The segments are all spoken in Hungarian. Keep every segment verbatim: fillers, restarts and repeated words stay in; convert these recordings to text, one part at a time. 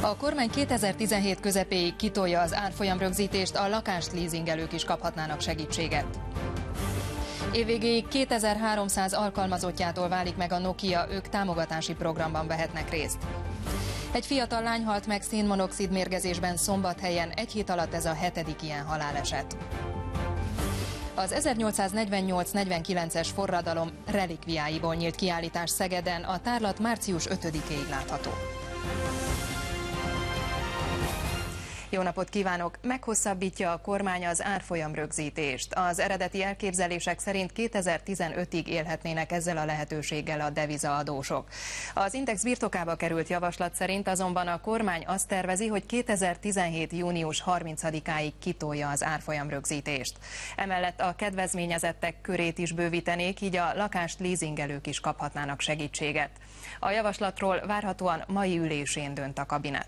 A kormány kétezer-tizenhét közepéig kitolja az árfolyamrögzítést, a lakást leasingelők is kaphatnának segítséget. Évvégéig kétezer-háromszáz alkalmazottjától válik meg a Nokia, ők támogatási programban vehetnek részt. Egy fiatal lány halt meg szénmonoxid mérgezésben Szombathelyen, egy hét alatt ez a hetedik ilyen haláleset. Az ezernyolcszáznegyvennyolc negyvenkilences forradalom relikviáiból nyílt kiállítás Szegeden, a tárlat március ötödikéig látható. Jó napot kívánok! Meghosszabbítja a kormány az árfolyamrögzítést. Az eredeti elképzelések szerint kétezer-tizenötig élhetnének ezzel a lehetőséggel a devizaadósok. Az Index birtokába került javaslat szerint azonban a kormány azt tervezi, hogy kétezer-tizenhét június harmincadikáig kitolja az árfolyamrögzítést. Emellett a kedvezményezettek körét is bővítenék, így a lakást leasingelők is kaphatnának segítséget. A javaslatról várhatóan mai ülésén dönt a kabinet.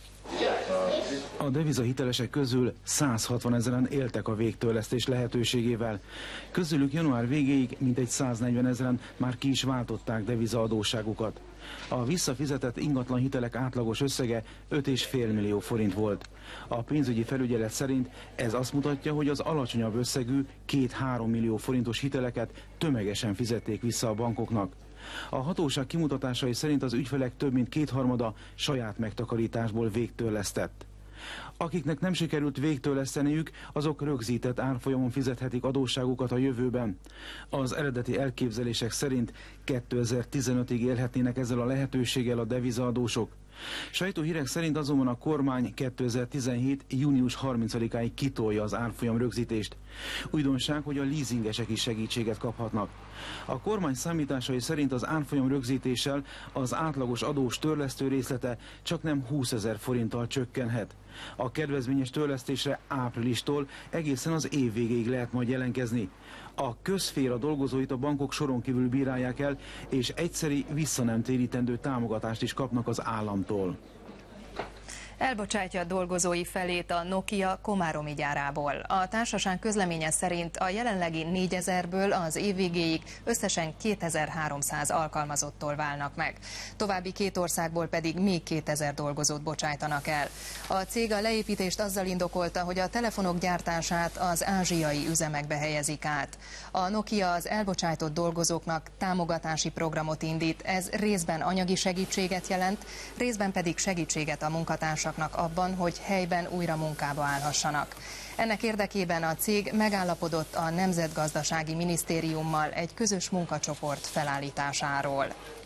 A devizahitelesek közül százhatvan ezeren éltek a végtörlesztés lehetőségével. Közülük január végéig mintegy száznegyven ezeren már ki is váltották devizaadósságukat. A visszafizetett ingatlan hitelek átlagos összege öt egész öt millió forint volt. A pénzügyi felügyelet szerint ez azt mutatja, hogy az alacsonyabb összegű két-három millió forintos hiteleket tömegesen fizették vissza a bankoknak. A hatóság kimutatásai szerint az ügyfelek több mint kétharmada saját megtakarításból végtörlesztett. Akiknek nem sikerült végtörleszteniük, azok rögzített árfolyamon fizethetik adósságukat a jövőben. Az eredeti elképzelések szerint kétezer-tizenötig élhetnének ezzel a lehetőséggel a devizaadósok. Sajtóhírek szerint azonban a kormány kétezer-tizenhét június harmincadikáig kitolja az árfolyam rögzítést. Újdonság, hogy a leasingesek is segítséget kaphatnak. A kormány számításai szerint az árfolyam rögzítéssel az átlagos adós törlesztő részlete csaknem húszezer forinttal csökkenhet. A kedvezményes törlesztésre áprilistól egészen az év végéig lehet majd jelentkezni. A közszféra dolgozóit a bankok soron kívül bírálják el, és egyszeri visszanemtérítendő támogatást is kapnak az államtól. Elbocsátja a dolgozói felét a Nokia komáromi gyárából. A társaság közleménye szerint a jelenlegi négyezerből az év végéig összesen kétezer-háromszáz alkalmazottól válnak meg. További két országból pedig még kétezer dolgozót bocsájtanak el. A cég a leépítést azzal indokolta, hogy a telefonok gyártását az ázsiai üzemekbe helyezik át. A Nokia az elbocsájtott dolgozóknak támogatási programot indít, ez részben anyagi segítséget jelent, részben pedig segítséget a munkatársaknak abban, hogy helyben újra munkába állhassanak. Ennek érdekében a cég megállapodott a Nemzetgazdasági Minisztériummal egy közös munkacsoport felállításáról.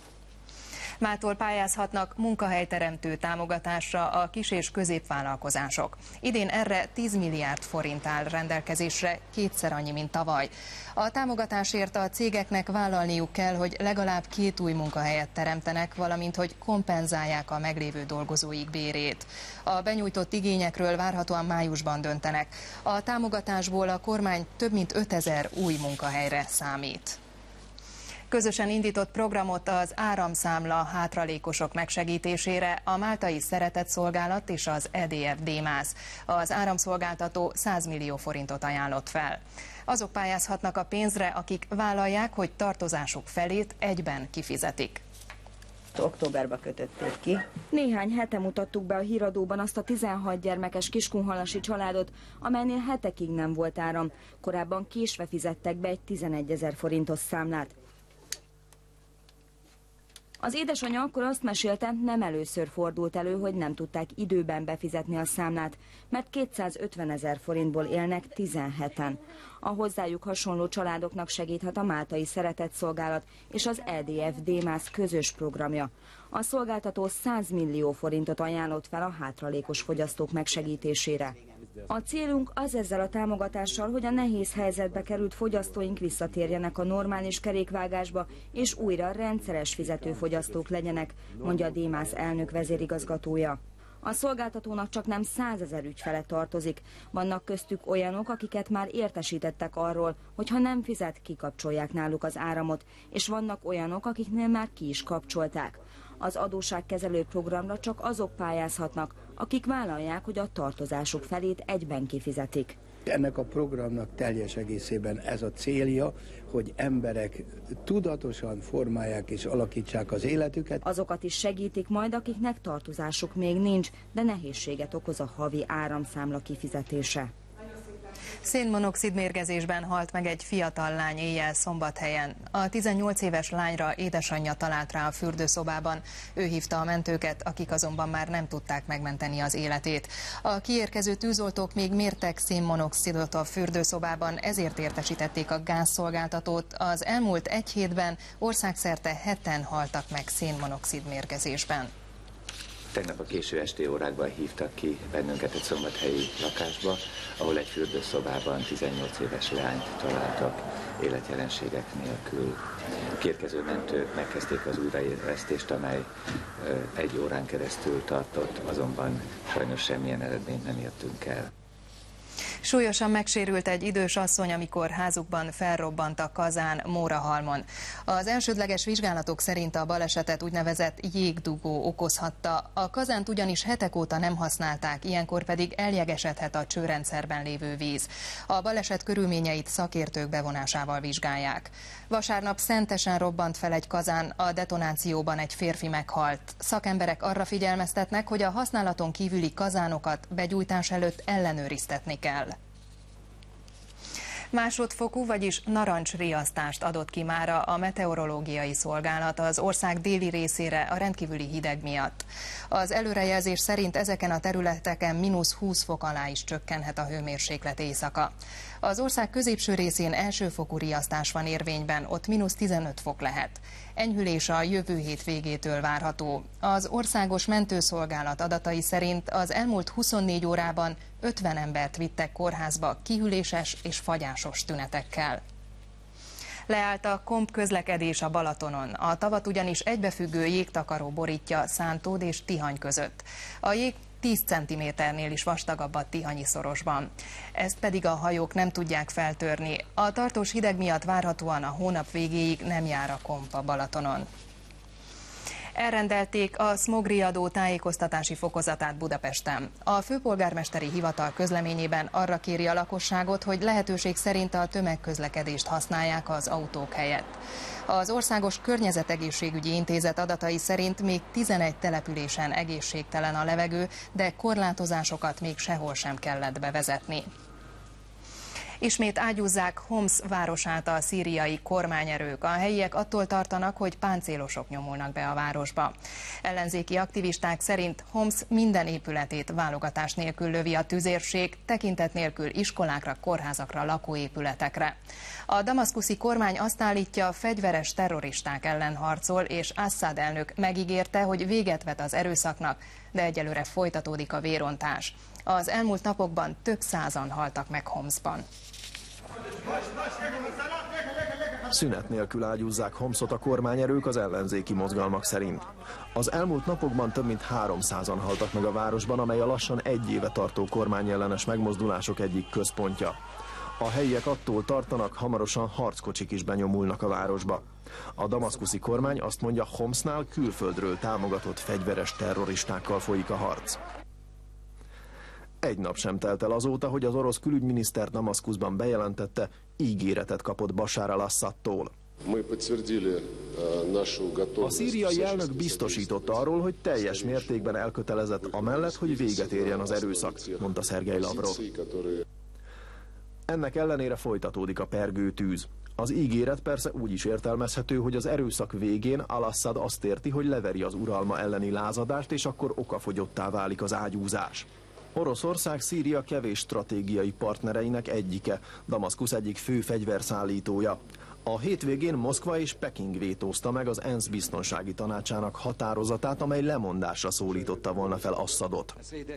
Mától pályázhatnak munkahelyteremtő támogatásra a kis- és középvállalkozások. Idén erre tíz milliárd forint áll rendelkezésre, kétszer annyi, mint tavaly. A támogatásért a cégeknek vállalniuk kell, hogy legalább két új munkahelyet teremtenek, valamint hogy kompenzálják a meglévő dolgozóik bérét. A benyújtott igényekről várhatóan májusban döntenek. A támogatásból a kormány több mint ötezer új munkahelyre számít. Közösen indított programot az áramszámla hátralékosok megsegítésére a Máltai Szeretetszolgálat és az é dé ef Démász. Az áramszolgáltató száz millió forintot ajánlott fel. Azok pályázhatnak a pénzre, akik vállalják, hogy tartozásuk felét egyben kifizetik. Októberben kötötték ki. Néhány hete mutattuk be a híradóban azt a tizenhat gyermekes kiskunhalasi családot, amelynél hetekig nem volt áram. Korábban késve fizettek be egy tizenegyezer forintos számlát. Az édesanyja akkor azt mesélte, nem először fordult elő, hogy nem tudták időben befizetni a számlát, mert kétszázötvenezer forintból élnek tizenheten. A hozzájuk hasonló családoknak segíthet a Máltai Szeretetszolgálat és az é dé ef Démász közös programja. A szolgáltató száz millió forintot ajánlott fel a hátralékos fogyasztók megsegítésére. A célunk az ezzel a támogatással, hogy a nehéz helyzetbe került fogyasztóink visszatérjenek a normális kerékvágásba, és újra rendszeres fizetőfogyasztók legyenek, mondja a Démász elnök vezérigazgatója. A szolgáltatónak csak nem százezer ügyfele tartozik. Vannak köztük olyanok, akiket már értesítettek arról, hogy ha nem fizet, kikapcsolják náluk az áramot, és vannak olyanok, akiknél már ki is kapcsolták. Az adósságkezelő programra csak azok pályázhatnak, akik vállalják, hogy a tartozásuk felét egyben kifizetik. Ennek a programnak teljes egészében ez a célja, hogy emberek tudatosan formálják és alakítsák az életüket. Azokat is segítik majd, akiknek tartozásuk még nincs, de nehézséget okoz a havi áramszámla kifizetése. Szénmonoxid mérgezésben halt meg egy fiatal lány éjjel Szombathelyen. A tizennyolc éves lányra édesanyja talált rá a fürdőszobában. Ő hívta a mentőket, akik azonban már nem tudták megmenteni az életét. A kiérkező tűzoltók még mértek szénmonoxidot a fürdőszobában, ezért értesítették a gázszolgáltatót. Az elmúlt egy hétben országszerte heten haltak meg szénmonoxid mérgezésben. Tegnap a késő esti órákban hívtak ki bennünket egy szombathelyi lakásba, ahol egy fürdőszobában tizennyolc éves lányt találtak életjelenségek nélkül. A kiérkező mentők megkezdték az újraélesztést, amely egy órán keresztül tartott, azonban sajnos semmilyen eredményt nem értünk el. Súlyosan megsérült egy idős asszony, amikor házukban felrobbant a kazán Mórahalmon. Az elsődleges vizsgálatok szerint a balesetet úgynevezett jégdugó okozhatta. A kazánt ugyanis hetek óta nem használták, ilyenkor pedig eljegesedhet a csőrendszerben lévő víz. A baleset körülményeit szakértők bevonásával vizsgálják. Vasárnap Szentesen robbant fel egy kazán, a detonációban egy férfi meghalt. Szakemberek arra figyelmeztetnek, hogy a használaton kívüli kazánokat begyújtás előtt ellenőriztetni kell. Másodfokú, vagyis narancsriasztást adott ki mára a meteorológiai szolgálat az ország déli részére a rendkívüli hideg miatt. Az előrejelzés szerint ezeken a területeken mínusz húsz fok alá is csökkenhet a hőmérséklet éjszaka. Az ország középső részén elsőfokú riasztás van érvényben, ott mínusz tizenöt fok lehet. Enyhülés a jövő hét végétől várható. Az országos mentőszolgálat adatai szerint az elmúlt huszonnégy órában ötven embert vittek kórházba kihűléses és fagyásos tünetekkel. Leállt a komp közlekedés a Balatonon. A tavat ugyanis egybefüggő jégtakaró borítja Szántód és Tihany között. A jég tíz centiméternél is vastagabb a tihanyi szorosban. Ezt pedig a hajók nem tudják feltörni. A tartós hideg miatt várhatóan a hónap végéig nem jár a komp a Balatonon. Elrendelték a szmogriadó tájékoztatási fokozatát Budapesten. A főpolgármesteri hivatal közleményében arra kéri a lakosságot, hogy lehetőség szerint a tömegközlekedést használják az autók helyett. Az Országos Környezetegészségügyi Intézet adatai szerint még tizenegy településen egészségtelen a levegő, de korlátozásokat még sehol sem kellett bevezetni. Ismét ágyúzzák Homs városát a szíriai kormányerők. A helyiek attól tartanak, hogy páncélosok nyomulnak be a városba. Ellenzéki aktivisták szerint Homs minden épületét válogatás nélkül lövi a tüzérség, tekintet nélkül iskolákra, kórházakra, lakóépületekre. A damaszkuszi kormány azt állítja, fegyveres terroristák ellen harcol, és Assad elnök megígérte, hogy véget vet az erőszaknak, de egyelőre folytatódik a vérontás. Az elmúlt napokban több százan haltak meg Homsban. Szünet nélkül ágyúzzák Homszot a kormányerők az ellenzéki mozgalmak szerint. Az elmúlt napokban több mint háromszázan haltak meg a városban, amely a lassan egy éve tartó kormányellenes megmozdulások egyik központja. A helyiek attól tartanak, hamarosan harckocsik is benyomulnak a városba. A damaszkuszi kormány azt mondja, Homsnál külföldről támogatott fegyveres terroristákkal folyik a harc. Egy nap sem telt el azóta, hogy az orosz külügyminiszter Damaszkuszban bejelentette, ígéretet kapott Bashar al-Assadtól. A szíriai elnök biztosította arról, hogy teljes mértékben elkötelezett amellett, hogy véget érjen az erőszak, mondta Szergej Lavrov. Ennek ellenére folytatódik a pergő tűz. Az ígéret persze úgy is értelmezhető, hogy az erőszak végén al-Assad azt érti, hogy leveri az uralma elleni lázadást, és akkor okafogyottá válik az ágyúzás. Oroszország Szíria kevés stratégiai partnereinek egyike, Damaszkusz egyik fő fegyverszállítója. A hétvégén Moszkva és Peking vétózta meg az ENSZ biztonsági tanácsának határozatát, amely lemondásra szólította volna fel Assadot.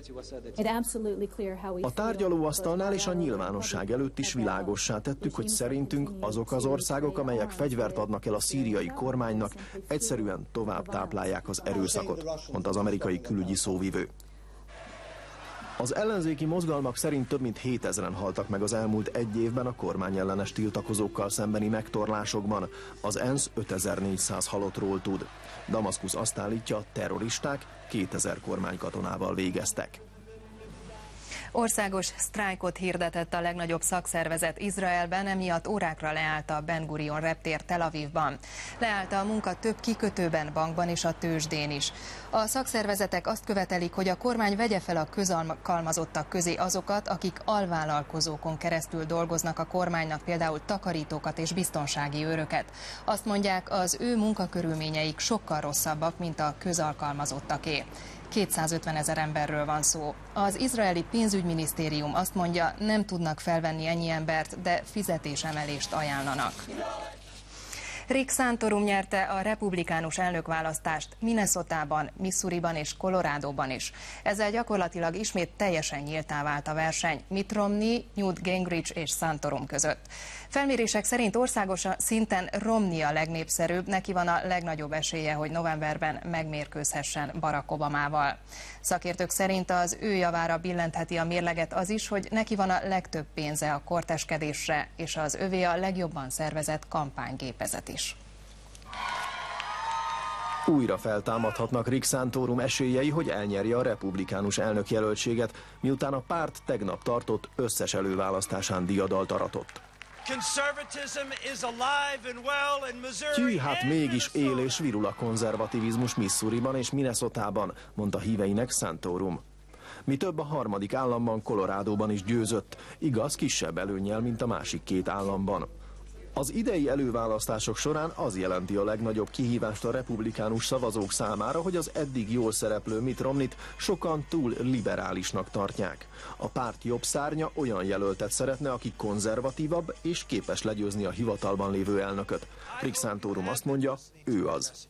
A tárgyalóasztalnál és a nyilvánosság előtt is világossá tettük, hogy szerintünk azok az országok, amelyek fegyvert adnak el a szíriai kormánynak, egyszerűen tovább táplálják az erőszakot, mondta az amerikai külügyi szóvivő. Az ellenzéki mozgalmak szerint több mint hétezren haltak meg az elmúlt egy évben a kormányellenes tiltakozókkal szembeni megtorlásokban. Az ENSZ ötezer-négyszáz halottról tud. Damaszkusz azt állítja, terroristák kétezer kormánykatonával végeztek. Országos sztrájkot hirdetett a legnagyobb szakszervezet Izraelben, emiatt órákra leállt a Ben Gurion reptér Tel Avivban. Leállt a munka több kikötőben, bankban és a tőzsdén is. A szakszervezetek azt követelik, hogy a kormány vegye fel a közalkalmazottak közé azokat, akik alvállalkozókon keresztül dolgoznak a kormánynak, például takarítókat és biztonsági őröket. Azt mondják, az ő munkakörülményeik sokkal rosszabbak, mint a közalkalmazottaké. kétszázötven ezer emberről van szó. Az izraeli pénzügyminisztérium azt mondja, nem tudnak felvenni ennyi embert, de fizetésemelést ajánlanak. Rick Santorum nyerte a republikánus elnökválasztást Minnesotában, Missouriban és Coloradoban is. Ezzel gyakorlatilag ismét teljesen nyíltá vált a verseny Mitt Romney, Newt Gingrich és Santorum között. Felmérések szerint országos szinten Romney a legnépszerűbb, neki van a legnagyobb esélye, hogy novemberben megmérkőzhessen Barack Obamával. Szakértők szerint az ő javára billentheti a mérleget az is, hogy neki van a legtöbb pénze a korteskedésre, és az övé a legjobban szervezett kampánygépezet is. Újra feltámadhatnak Rick Santorum esélyei, hogy elnyerje a republikánus elnökjelöltséget, miután a párt tegnap tartott összes előválasztásán diadalt aratott. Tű, hát mégis él és virul a konzervativizmus Missouriban és Minnesotában, mondta híveinek Santorum. Mi több, a harmadik államban, Coloradóban is győzött, igaz, kisebb előnnyel, mint a másik két államban. Az idei előválasztások során az jelenti a legnagyobb kihívást a republikánus szavazók számára, hogy az eddig jól szereplő Mitt Romneyt sokan túl liberálisnak tartják. A párt jobb szárnya olyan jelöltet szeretne, aki konzervatívabb és képes legyőzni a hivatalban lévő elnököt. Rick Santorum azt mondja, ő az.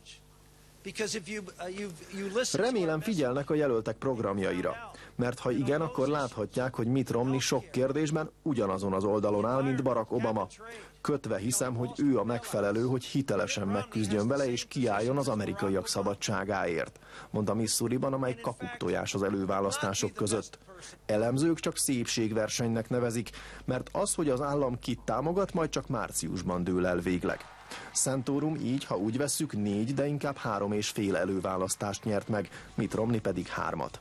Remélem figyelnek a jelöltek programjaira, mert ha igen, akkor láthatják, hogy Mitt Romney sok kérdésben ugyanazon az oldalon áll, mint Barack Obama. Kötve hiszem, hogy ő a megfelelő, hogy hitelesen megküzdjön vele és kiálljon az amerikaiak szabadságáért, mondta Missouriban, amely kakuktojás az előválasztások között. Elemzők csak szépségversenynek nevezik, mert az, hogy az állam kit támogat, majd csak márciusban dől el végleg. Santorum így, ha úgy vesszük, négy, de inkább három és fél előválasztást nyert meg, Mitt Romney pedig hármat.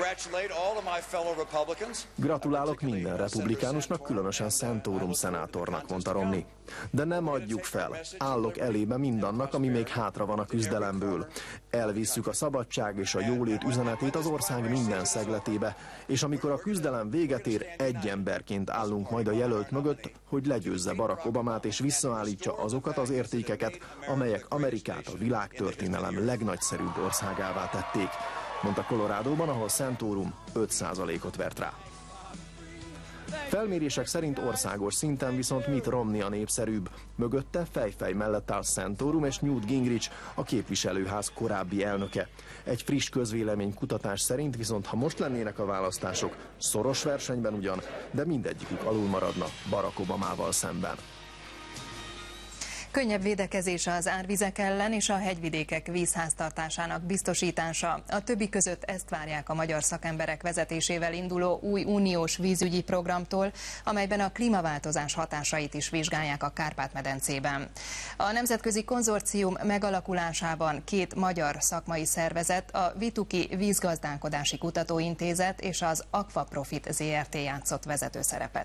Gratulálok minden republikánusnak, különösen Santorum szenátornak, mondta Romney. De nem adjuk fel, állok elébe mindannak, ami még hátra van a küzdelemből. Elvisszük a szabadság és a jólét üzenetét az ország minden szegletébe, és amikor a küzdelem véget ér, egy emberként állunk majd a jelölt mögött, hogy legyőzze Barack Obamát és visszaállítsa azokat az értékeket, amelyek Amerikát a világtörténelem legnagyszerűbb országává tették, mondta Coloradóban, ahol Santorum öt százalékot vert rá. Felmérések szerint országos szinten viszont Mitt Romney a népszerűbb. Mögötte fejfej mellett áll Santorum és Newt Gingrich, a képviselőház korábbi elnöke. Egy friss közvéleménykutatás szerint viszont, ha most lennének a választások, szoros versenyben ugyan, de mindegyikük alul maradna Barack Obamával szemben. Könnyebb védekezés az árvizek ellen és a hegyvidékek vízháztartásának biztosítása. A többi között ezt várják a magyar szakemberek vezetésével induló új uniós vízügyi programtól, amelyben a klímaváltozás hatásait is vizsgálják a Kárpát-medencében. A nemzetközi konzorcium megalakulásában két magyar szakmai szervezet, a Vituki Vízgazdálkodási Kutatóintézet és az Aquaprofit zé er té játszott vezető szerepet.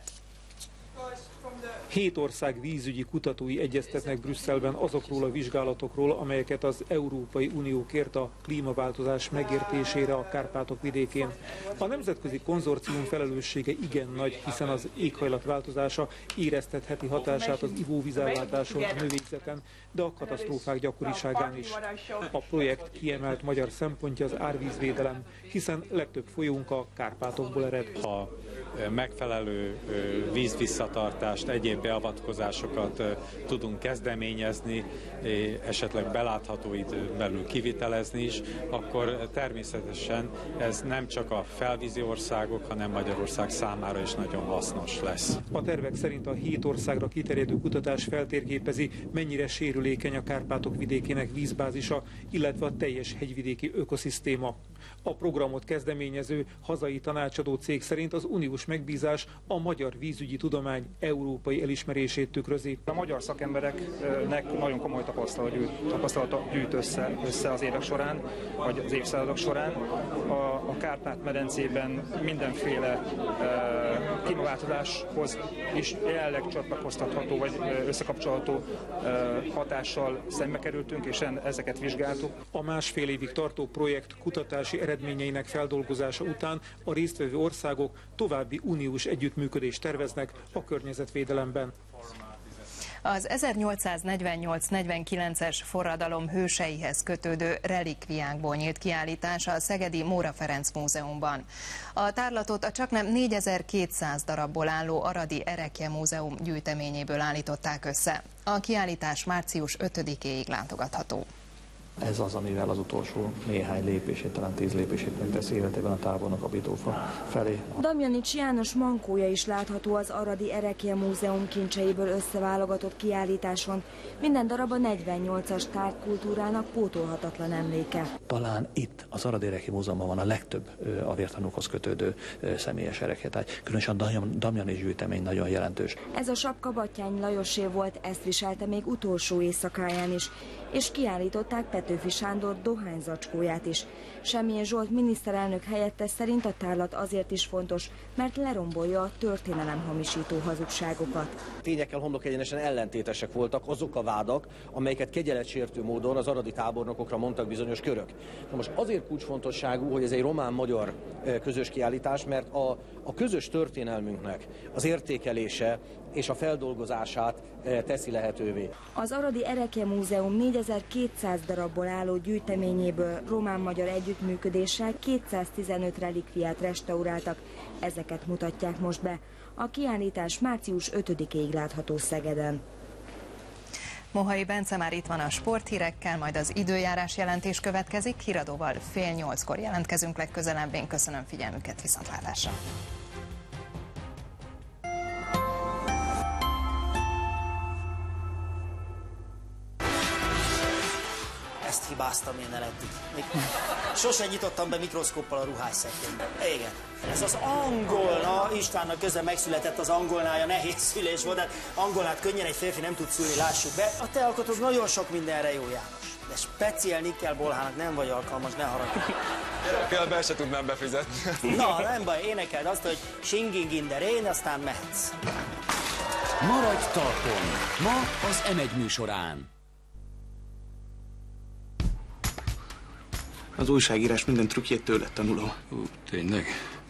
Hét ország vízügyi kutatói egyeztetnek Brüsszelben azokról a vizsgálatokról, amelyeket az Európai Unió kért a klímaváltozás megértésére a Kárpátok vidékén. A nemzetközi konzorcium felelőssége igen nagy, hiszen az éghajlatváltozása éreztetheti hatását az ivóvízellátáson, a növényzeten, de a katasztrófák gyakoriságán is. A projekt kiemelt magyar szempontja az árvízvédelem, hiszen legtöbb folyónk a Kárpátokból ered. A megfelelő vízvisszatartást, egyéb beavatkozásokat tudunk kezdeményezni, esetleg belátható időn belül kivitelezni is, akkor természetesen ez nem csak a felvízi országok, hanem Magyarország számára is nagyon hasznos lesz. A tervek szerint a hét országra kiterjedő kutatás feltérképezi, mennyire sérülékeny a Kárpátok vidékének vízbázisa, illetve a teljes hegyvidéki ökoszisztéma. A programot kezdeményező hazai tanácsadó cég szerint az uniós megbízás a magyar vízügyi tudomány európai elismerését tükrözi. A magyar szakembereknek nagyon komoly tapasztalata gyűjt össze, össze az évek során, vagy az évszázadok során. A, a Kárpát-medencében mindenféle e, klímaváltozáshoz is jelenleg csatlakoztatható, vagy összekapcsolható e, hatással szembe kerültünk, és ezeket vizsgáltuk. A másfél évig tartó projekt kutatási eredményeinek feldolgozása után a résztvevő országok további uniós együttműködést terveznek a környezetvédelemben. Az ezernyolcszáznegyvennyolc negyvenkilences forradalom hőseihez kötődő relikviákból nyílt kiállítás a szegedi Móra Ferenc Múzeumban. A tárlatot a csaknem négyezer-kétszáz darabból álló Aradi Erekje Múzeum gyűjteményéből állították össze. A kiállítás március ötödikéig látogatható. Ez az, amivel az utolsó néhány lépését, talán tíz lépését megtesz életében a tábornok a Bitófa felé. Damjanics János mankója is látható az Aradi Erekje Múzeum kincseiből összeválogatott kiállításon. Minden darab a negyvennyolcas tárgykultúrának pótolhatatlan emléke. Talán itt az Aradi Erekje Múzeumban van a legtöbb a vértanúkhoz kötődő személyes erekjetáj. Különösen a Damjanics gyűjtemény nagyon jelentős. Ez a sapka Batthyány Lajosé volt, ezt viselte még utolsó éjszakáján is, és kiállították Petőfi Sándor dohányzacskóját is. Semmilyen Zsolt miniszterelnök helyettes szerint a tárlat azért is fontos, mert lerombolja a történelemhamisító hazugságokat. Tényekkel homlokegyenesen ellentétesek voltak azok a vádak, amelyeket kegyeletsértő módon az aradi tábornokokra mondtak bizonyos körök. Na most azért kulcsfontosságú, hogy ez egy román-magyar közös kiállítás, mert a, a közös történelmünknek az értékelése és a feldolgozását teszi lehetővé. Az Aradi Erekje Múzeum négyezer-kétszáz darabból álló gyűjteményéből román-magyar együttműködéssel kétszáztizenöt relikviát restauráltak. Ezeket mutatják most be. A kiállítás március ötödikéig látható Szegeden. Mohai Bence már itt van a sporthírekkel, majd az időjárás jelentés következik. Híradóval fél nyolckor jelentkezünk legközelebb. Én köszönöm figyelmüket, viszontlátásra! Ezt hibáztam én el eddig. Még sose nyitottam be mikroszkóppal a ruhásszekénybe. Igen. Ez az angol, na Istvánnak közben megszületett az angolnája, nehéz szülés volt, de angolnát könnyen egy férfi nem tud szülni, lássuk be. A te alkotod nagyon sok mindenre jó, János. De speciál Nikkel Bolhának nem vagy alkalmas, ne haragudj. Kell be se tudnám befizetni. Na, nem baj, énekeld azt, hogy singing in the rain, aztán mehetsz. Maradj talpon! Ma az em egy műsorán. Az újságírás minden trükkjét tőled tanulom. Ú, tényleg?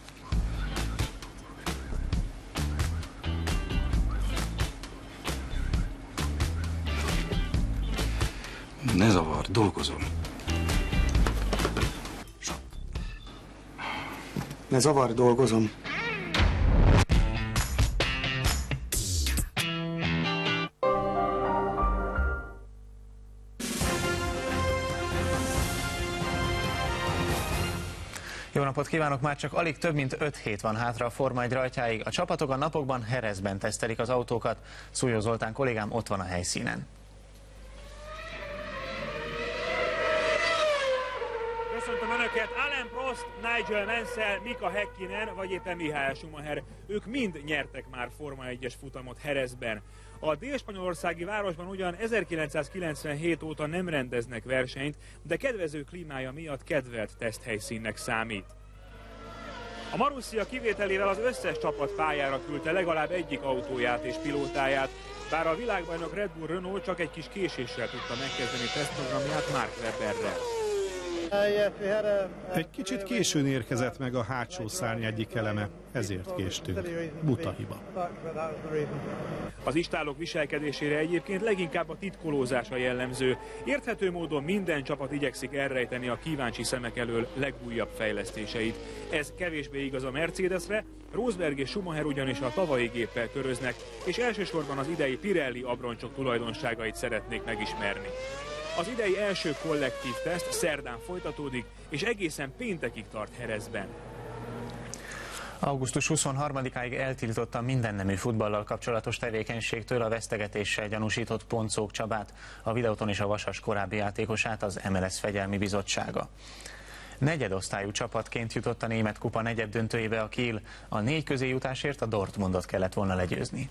Ne zavar, dolgozom. Ne zavar, dolgozom. Jó napot kívánok! Már csak alig több mint öt hét van hátra a Forma egy rajtjáig. A csapatok a napokban Jerezben tesztelik az autókat. Szújó Zoltán kollégám ott van a helyszínen. Köszöntöm Önöket! Alain Prost, Nigel Mansell, Mika Häkkinen vagy éppen Michael Schumacher. Ők mind nyertek már Forma egyes futamot Jerezben. A dél-spanyolországi városban ugyan ezerkilencszázkilencvenhét óta nem rendeznek versenyt, de kedvező klímája miatt kedvelt teszthelyszínnek számít. A Marussia kivételével az összes csapat pályára küldte legalább egyik autóját és pilótáját, bár a világbajnok Red Bull Renault csak egy kis késéssel tudta megkezdeni tesztprogramját Mark Webberrel. Egy kicsit későn érkezett meg a hátsó szárny egyik eleme, ezért késtünk. Buta hiba. Az istálók viselkedésére egyébként leginkább a titkolózása jellemző. Érthető módon minden csapat igyekszik elrejteni a kíváncsi szemek elől legújabb fejlesztéseit. Ez kevésbé igaz a Mercedesre, Rosberg és Schumacher ugyanis a tavalyi géppel köröznek, és elsősorban az idei Pirelli abroncsok tulajdonságait szeretnék megismerni. Az idei első kollektív teszt szerdán folytatódik, és egészen péntekig tart Jerezben. augusztus huszonharmadikáig eltiltotta mindennemű futballal kapcsolatos tevékenységtől a vesztegetéssel gyanúsított Poncók Csabát, a Videóton és a Vasas korábbi játékosát az em el es Fegyelmi Bizottsága. Negyedosztályú csapatként jutott a német kupa negyeddöntőjébe a Kiel. A négy közéjutásért a Dortmundot kellett volna legyőzni.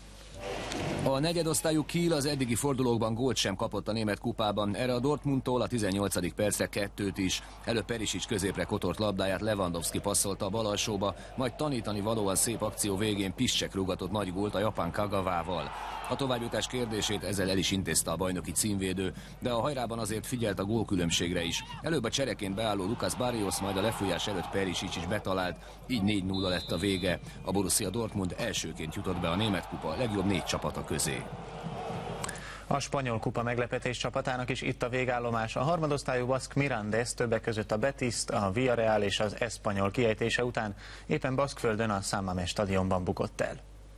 A negyedosztályú Kiel az eddigi fordulókban gólt sem kapott a német kupában, erre a Dortmundtól a tizennyolcadik percre kettőt is. Előbb Perisic középre kotort labdáját Lewandowski passzolta a bal alsóba, majd tanítani valóan szép akció végén Piszczek rúgatott nagy gólt a japán Kagawával. A továbbjutás kérdését ezzel el is intézte a bajnoki címvédő, de a hajrában azért figyelt a gólkülönbségre is. Előbb a csereként beálló Lucas Barrios, majd a lefújás előtt Perisic is betalált, így négy nulla lett a vége. A Borussia Dortmund elsőként jutott be a német kupa legjobb négy csapata közé. A spanyol kupa meglepetés csapatának is itt a végállomás. A harmadosztályú baszk Mirandes többek között a Betiszt, a Villarreal és az Espanyol kiejtése után éppen Baszkföldön a San Mamés stadionban bukott el.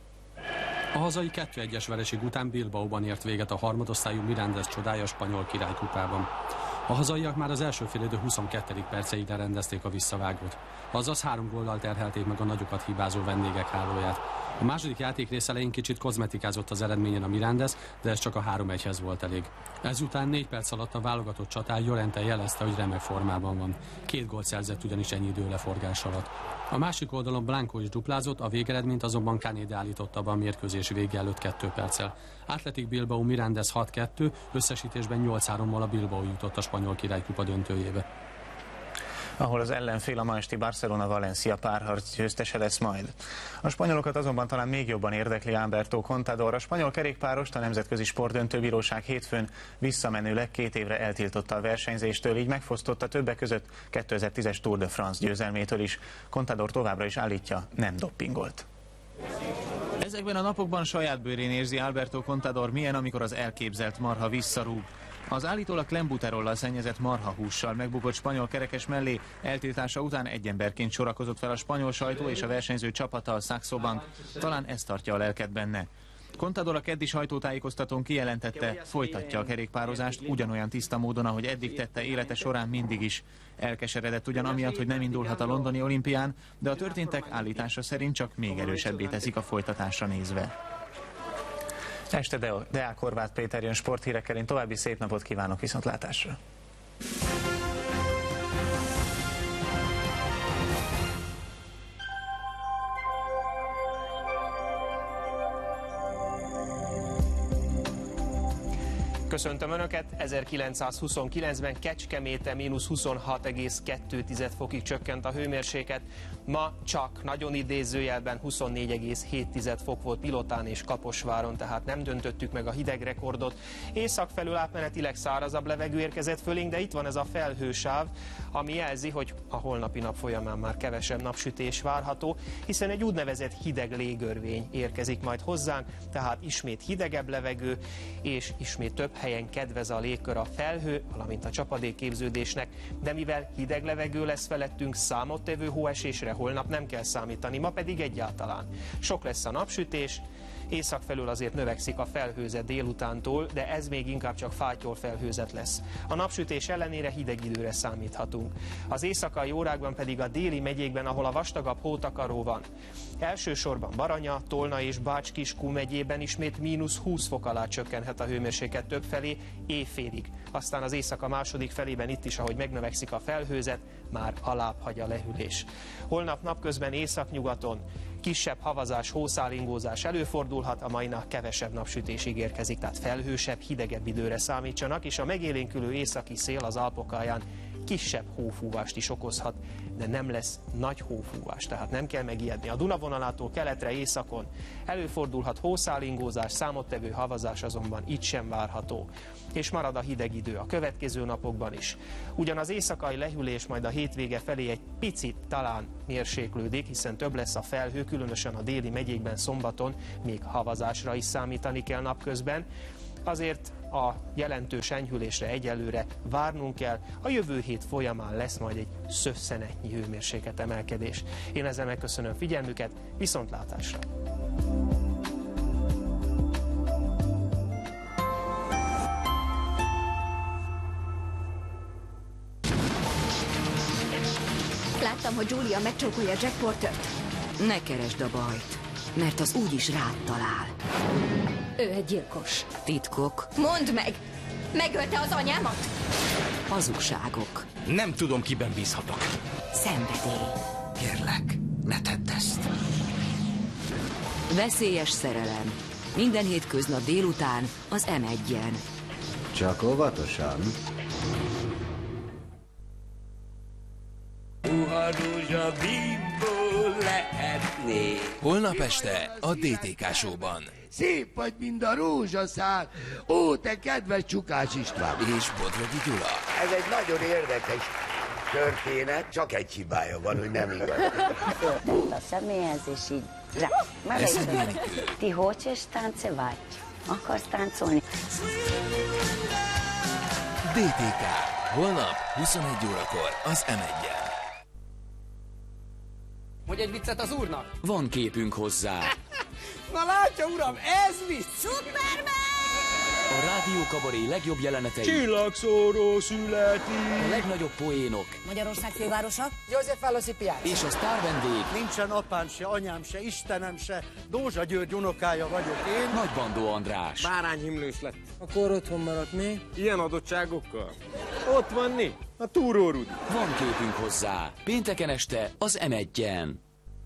A hazai kettő egyes vereség után Bilbaóban ért véget a harmadosztályú Mirandes csodája a spanyol királykupában. A hazaiak már az első félidő huszonkettedik perceig lerendezték a visszavágót. Azaz három góllal terhelték meg a nagyokat hibázó vendégek hálóját. A második játékrész elején kicsit kozmetikázott az eredményen a Mirandes, de ez csak a három egyhez volt elég. Ezután négy perc alatt a válogatott csatár Llorente jelezte, hogy remek formában van. Két gólt szerzett ugyanis ennyi idő leforgás alatt. A másik oldalon Blanco is duplázott, a végeredményt azonban Canéde állította be a mérkőzés vége előtt kettő perccel. Athletic Bilbao Mirandes hat kettő, összesítésben nyolc hárommal a Bilbao jutott a spanyol királykupa döntőjébe. Ahol az ellenfél a ma esti Barcelona-Valencia párharc győztese lesz majd. A spanyolokat azonban talán még jobban érdekli Alberto Contador. A spanyol kerékpárost a Nemzetközi Sportdöntőbíróság hétfőn visszamenőleg két évre eltiltotta a versenyzéstől, így megfosztotta többek között kétezer-tízes Tour de France győzelmétől is. Contador továbbra is állítja, nem doppingolt. Ezekben a napokban saját bőrén érzi Alberto Contador, milyen, amikor az elképzelt marha visszarúg. Az állítólag klembuterollal szennyezett marhahússal megbukott spanyol kerekes mellé eltiltása után egy emberként sorakozott fel a spanyol sajtó és a versenyző csapata, a Saxo Bank. Talán ez tartja a lelket benne. Contador a keddi sajtótájékoztatón kijelentette, folytatja a kerékpározást ugyanolyan tiszta módon, ahogy eddig tette élete során mindig is. Elkeseredett ugyan amiatt, hogy nem indulhat a londoni olimpián, de a történtek állítása szerint csak még erősebbé teszik a folytatásra nézve. Este Deák Horváth Péter jön sporthírekkel, én további szép napot kívánok, viszontlátásra! Köszöntöm Önöket! ezerkilencszázhuszonkilencben Kecskeméten mínusz huszonhat egész kettő fokig csökkent a hőmérséklet. Ma csak nagyon idézőjelben huszonnégy egész hét fok volt Pilotán és Kaposváron, tehát nem döntöttük meg a hidegrekordot. Észak felül átmenetileg szárazabb levegő érkezett fölénk, de itt van ez a felhősáv, ami jelzi, hogy a holnapi nap folyamán már kevesebb napsütés várható, hiszen egy úgynevezett hideg légörvény érkezik majd hozzánk, tehát ismét hidegebb levegő, és ismét több helyen kedvez a légkör a felhő, valamint a csapadékképződésnek, de mivel hideg levegő lesz felettünk, számottevő hóesésre holnap nem kell számítani, ma pedig egyáltalán. Sok lesz a napsütés, észak felül azért növekszik a felhőzet délutántól, de ez még inkább csak fátyol felhőzet lesz. A napsütés ellenére hideg időre számíthatunk. Az éjszakai órákban pedig a déli megyékben, ahol a vastagabb hótakaró van. Elsősorban Baranya, Tolna és Bács-Kiskun megyében ismét mínusz húsz fok alá csökkenhet a hőmérséklet többfelé éjfélig. Aztán az éjszaka második felében itt is, ahogy megnövekszik a felhőzet, már alább hagy a lehűlés. Holnap napközben északnyugaton kisebb havazás, hószálingózás előfordulhat, a mai nap kevesebb napsütés ígérkezik, tehát felhősebb, hidegebb időre számítsanak, és a megélénkülő északi szél az Alpokáján kisebb hófúvást is okozhat, de nem lesz nagy hófúvás, tehát nem kell megijedni. A Duna vonalától keletre, északon előfordulhat hószálingózás, számottevő havazás azonban itt sem várható. És marad a hideg idő a következő napokban is. Ugyan az éjszakai lehűlés majd a hétvége felé egy picit talán mérséklődik, hiszen több lesz a felhő, különösen a déli megyékben szombaton még havazásra is számítani kell napközben. Azért a jelentős enyhülésre egyelőre várnunk kell, a jövő hét folyamán lesz majd egy szösszenetnyi hőmérséklet emelkedés. Én ezzel megköszönöm figyelmüket, viszontlátásra! Láttam, hogy Julia megcsókolja Jack Portert. Ne keresd a bajt, mert az úgyis rád talál. Ő egy gyilkos. Titkok. Mondd meg! Megölte az anyámat? hazugságok. Nem tudom, kiben bízhatok. Szenvedély. Kérlek, ne tedd ezt. Veszélyes szerelem. Minden hétköznap délután az em egyen. Csak óvatosan. Puha rózsabímból lehetné. Holnap este a dé té ká Show-ban. Szép vagy, mint a rózsaszál. Ó, te kedves Csukás István. És Bodrogi Gyula. Ez egy nagyon érdekes történet. Csak egy hibája van, hogy nem igaz. Tett a személyhez, és így rá. Ez egy Enikő. Ti хочешь танцевать? Akarsz táncolni? dé té ká. Holnap huszonegy órakor az em egyen. Hogy egy viccet az úrnak? Van képünk hozzá. Na látja, uram, ez vicc! Superman! A Rádió Kabaré legjobb jelenetei. Csillagszóró születik! A legnagyobb poénok. Magyarország fővárosa? József Válaszipján. És a sztár vendég. Nincsen apám se, anyám se, Istenem se, Dózsa György unokája vagyok én. Nagy Bandó András. Bárányhimlős lett. Akkor otthon maradt mi? Ilyen adottságokkal? Ott van mi? A Túró Rudi. Van képünk hozzá. Pénteken este az em egyen.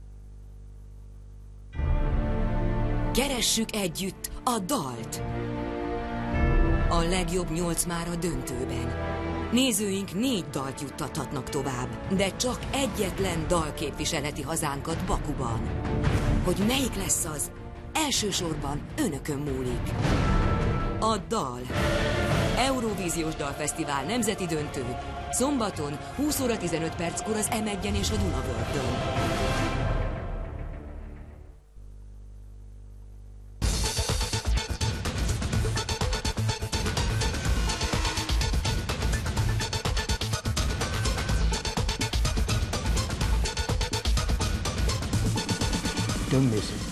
Keressük együtt a dalt. A legjobb nyolc már a döntőben. Nézőink négy dalt juttathatnak tovább, de csak egyetlen dal képviselheti hazánkat Bakuban. Hogy melyik lesz az, elsősorban önökön múlik. A dal. Eurovíziós Dalfesztivál nemzeti döntő. Szombaton húsz óra tizenöt perckor az em egyen és a Dunavölgyön. Don't miss it.